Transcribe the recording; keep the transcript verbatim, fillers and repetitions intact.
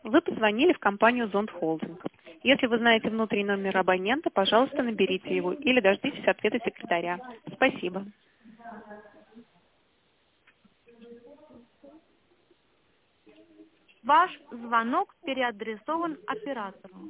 Вы позвонили в компанию Зонд Холдинг. Если вы знаете внутренний номер абонента, пожалуйста, наберите его или дождитесь ответа секретаря. Спасибо. Ваш звонок переадресован оператору.